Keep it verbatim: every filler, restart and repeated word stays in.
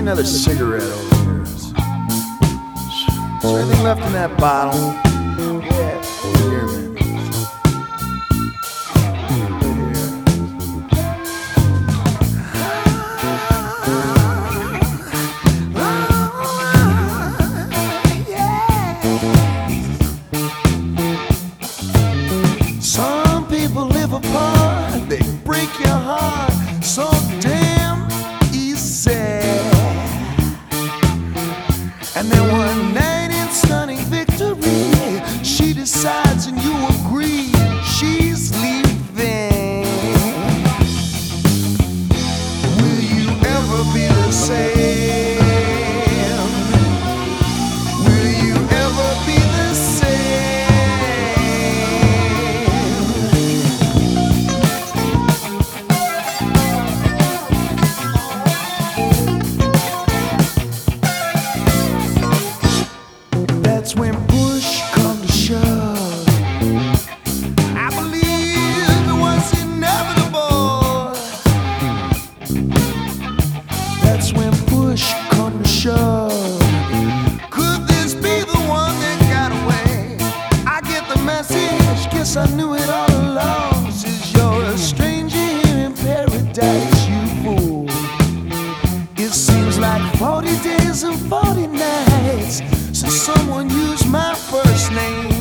another cigarette over here. Is there anything left in that bottle? Yeah, over here, man. Some people live apart, they break your heart so damn easy. And then one night in stunning victory, she decides and you agree she's leaving. Will you ever be the same? Will you ever be the same? That's when push come to shove. I believe it was inevitable. That's when push come to shove. Could this be the one that got away? I get the message, guess I knew it all along. Says you're a stranger here in paradise, you fool. It seems like forty days and forty nights since someone used my first name.